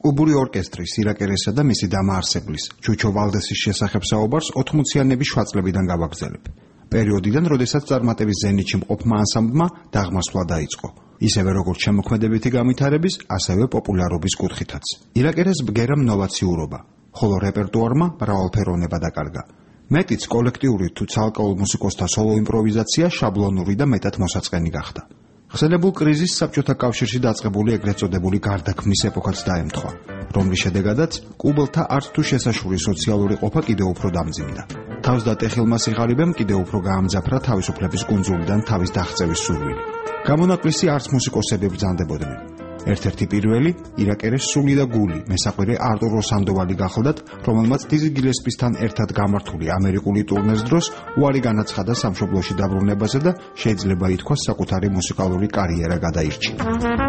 კუბური ორკესტრის ირაკერესა და მისი დამაარსებლის ჩუჩო ვალდესის შესახებ საუბარს 80-იანების შვაწლებიდან გავაგრძელებ. პერიოდიდან, როდესაც წარმატების ზენიტში მყოფმა ანსამბლმა დაღმასვლა დაიწყო. ისევე როგორც შემოქმედებითი განვითარების, ასევე პოპულარობის კუთხითაც. ირაკერეს ბგერა ნოვაციურობა, ხოლო რეპერტუარმა მრავალფეროვნება დაკარგა. მეტიც კოლექტიური თუ ცალკეულ მუსიკოსთა სოლო იმპროვიზაცია შაბლონური და მეტად მოსაწყენი გახდა. ხსენებულ კრიზისს საბჭოთა კავშირში დაწყებული ეგრეთ წოდებული გარდაქმნის ეპოქაც დაემთხვა, რომლის შედეგადაც კუბელთა არც თუ შესაშური სოციალური ყოფა კიდევ უფრო დამძიმდა. თავს დატეხილმა სიღარიბემ კიდევ უფრო გაამძაფრა თავისუფლების კუნძულიდან თავის დაღწევის სურვილი. გამონაკლისი არც მუსიკოსები ბრძანდებოდნენ. ერთ-ერთი პირველი ირაკერეს სული და გული მესაყვირე არტურო სანდოვალი გახლდათ, რომელმაც დიზი გილესპისთან ერთად გამართული ამერიკული ტურნეს დროს უარი განაცხადა სამშობლოში დაბრუნებაზე და შეიძლება ითქვას საკუთარი მუსიკალური კარიერა გადაირჩინა.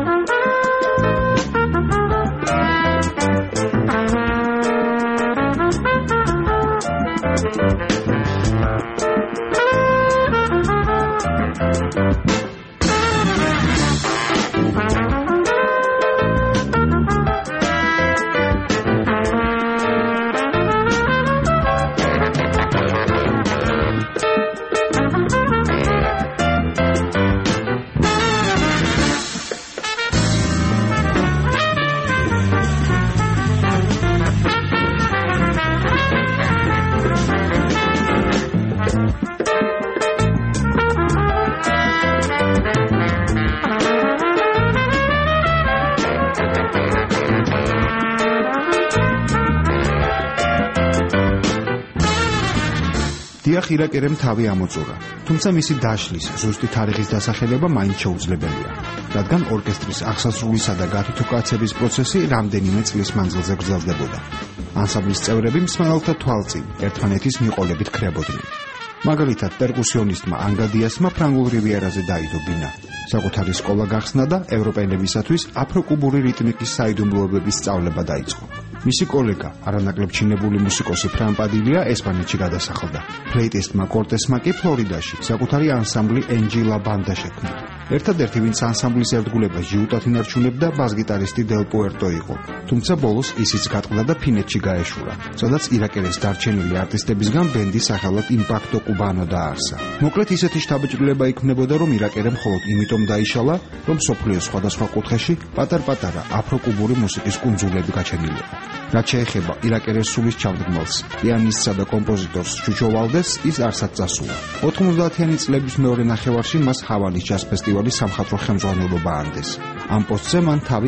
დიახ, ირაკერემ თავი ამოწურა, თუმცა მისი დაშლის ზუსტი თარიღის დასახელება მაინც შეუძლებელია, რადგან ორკესტრის აღსასრულისა და გათვითუკაცების პროცესი რამდენიმე წლის მანძილზე გრძელდებოდა. ანსამბლის წევრები მსმენელთა თვალწინ ერთმანეთის მიყოლებით ქრებოდნენ. მაგალითად, პერკუსიონისტმა ანგადიასმა ფრანგულ რივიერაზე დაიდო ბინა, საკუთარი სკოლა გახსნა და ევროპელებისათვის აფროკუბური რიტმიკის საიდუმლოებების სწავლება დაიწყო. მისი კოლეგა, არანაკლებ ჩინებული მუსიკოსი ფრან პადილია ესპანეთში გადასახლდა. ფლეიტისტმა კორტესმა კი ფლორიდაში საკუთარი ანსამბლი ენჯილა ბანდა შექმნა. ერთადერთი, ვინც ანსამბლის ერთგულებას ჯიუტად ინარჩუნებდა, ბას-გიტარისტი დელ პუერტო იყო. თუმცა ბოლოს ისიც გატყდა და ფინეთში გაეშურა, სადაც ირაკერეს დარჩენილი არტისტებისგან ბენდი სახელად იმპაქტო კუბანო დაარსა. მოკლედ ისეთი შთაბეჭდილება იქმნებოდა, რომ ირაკერე მხოლოდ იმიტომ დაიშალა, რომ მსოფლიოს სხვადასხვა კუთხეში პატარ-პატარა აფროკუბური მუსიკის კუნძულები გაჩენილიყო. რაც შეეხება ირაკერეს სულის ჩავდგმელს, პიანისტსა და კომპოზიტორს ჩუჩო ვალდეს, ის არსად წასულა. 90-იანი წლების მეორე ნახევარში მას ჰავანის ჯაზ ფესტივალის სამხატვრო ხელმძღვანელობა ანდეს. ამ პოსტზე მან თავი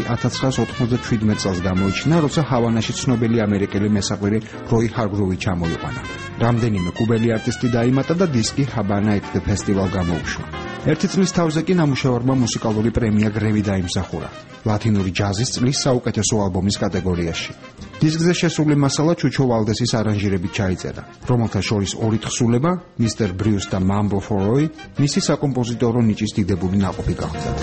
1997 წელს გამოიჩინა, როცა ჰავანაში ცნობილი ამერიკელი მესაყვირე როი ჰარგროვი ჩამოიყვანა. რამდენიმე კუბელი არტისტი დაიმატა და დისკი ჰაბანა ეტ დე ფესტივალ გამოუშვა. ერთი წლის თავზე კი ნამუშევარმა მუსიკალური პრემია გრემი დაიმსახურა ლათინური ჯაზის წლის საუკეთესო ალბომის კატეგორიაში. დისკზე შესული მასალა ჩუჩო ვალდესის არანჟირებით ჩაიწერა, რომელთა შორის ორი თხზულება, მისტერ ბრიუს და მამბო ფორ როი, მისი საკომპოზიტორო ნიჭის დიდებული ნაყოფი გახდა.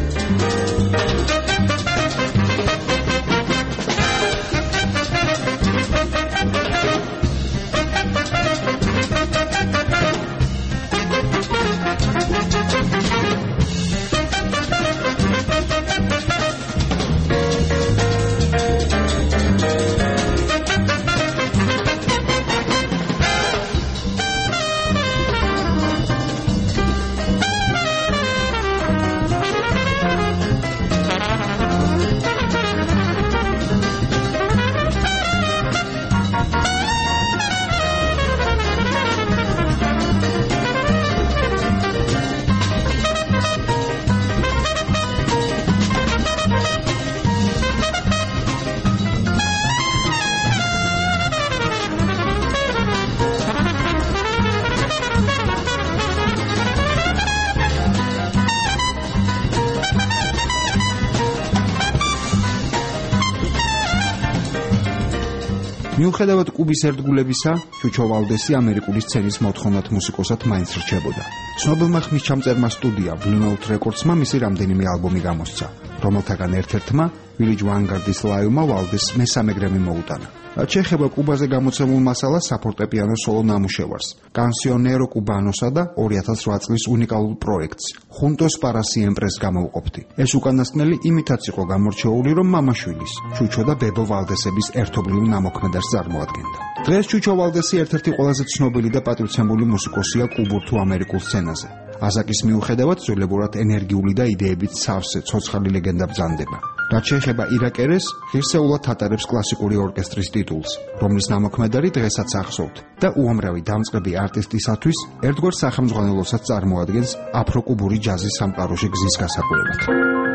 მიუხედავად კუბის ერთგულებისა, ჩუჩო ვალდესი ამერიკული სცენის მოთხოვნად მუსიკოსად მაინც რჩებოდა. ცნობილმა ხმისჩამწერმა სტუდია Blue Note Records-მა მისი რამდენიმე ალბომი გამოსცა, რომელთაგან ერთ-ერთმა Village Vanguard-ის ლაივმა ვალდეს მესამე გრემი მოუტანა. ჩეხება კუბაზე გამოცემულ მასალას საფორტეპიანო სოლო ნამუშევარს, კანსიონერო კუბანოსა და 2008 წლის უნიკალურ პროექტს, Juntos para Siempre-ს გამოვყოფთი. ეს უკანასკნელი იმითაც იყო გამორჩეული, რომ მამაშვილის, ჩუჩო და ბებო ვალდესების ერთობლივ ნამოქმედებს წარმოადგენდა. დღეს ჩუჩო ვალდესი ერთ-ერთი ყველაზე ცნობილი და პატივცემული მუსიკოსია კუბურ თუ ამერიკულ სცენაზე. ასაკის მიუხედავად ძველებურად ენერგიული და იდეებით სავსე ცოცხალი ლეგენდა ბრძანდება. რაც შეეხება ირაკერეს, ღირსეულად ატარებს კლასიკური ორკესტრის ტიტულს, რომლის ნამოქმედარი დღესაც ახსოვთ და უამრავი დამწყები არტისტისათვის ერთგვარ სახელმძღვანელოსაც წარმოადგენს აფრო-კუბური ჯაზის სამყაროში გზის გასაკვირად.